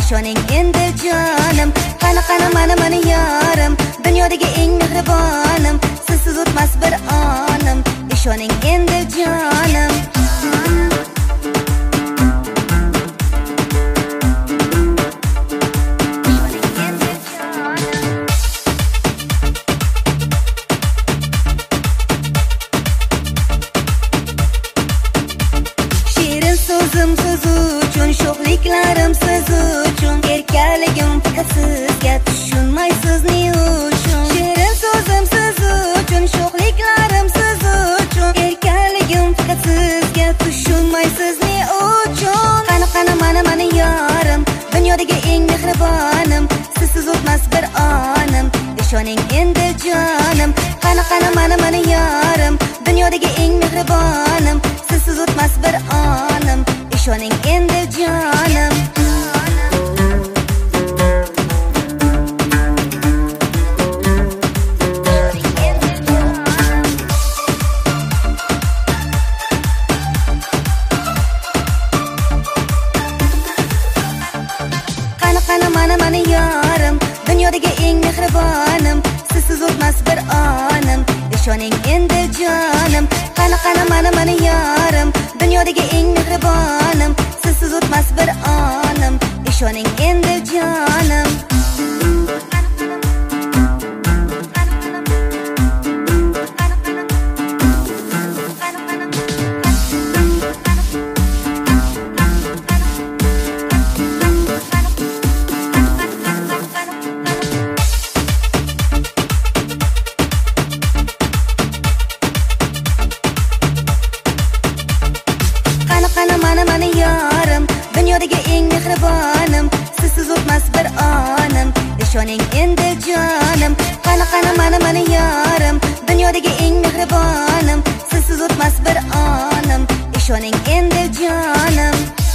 ishoning endi jonim. Qani mana yorim, dunyodagi eng mehribonim. Sizsiz o'tmas bir onim, ishoning endi jonim. So'zim siz uchun, sho'xliklarim siz uchun, erkaligim faqat sizga, tushunmaysiz ne uchun. Shirin so'zim siz uchun, sho'xliklarim siz uchun, erkaligim faqat sizga, tushunmaysiz ne uchun. Qani mana yorim, dunyodagi eng mehribonim. Sizsiz o'tmas bir onim, ishoning endi jonim. Qani mana yorim, dunyodagi eng mehribonim. Sizsiz o'tmas bir onim, ishoning endi jonim. Qani mana yorim, dunyodagi eng mehribonim. Sizsiz o'tmas bir onim, ishoning endi jonim. Qani mana yorim, dunyodagi eng mehribonim. Sizsiz o'tmas bir onim, ishoning endi jonim. Mana yorim, dunyodagi eng mehribonim. Sizsiz o'tmas bir onim, ishoning endi jonim. Qani mana yorim, dunyodagi eng mehribonim. Sizsiz o'tmas bir onim, ishoning endi jonim.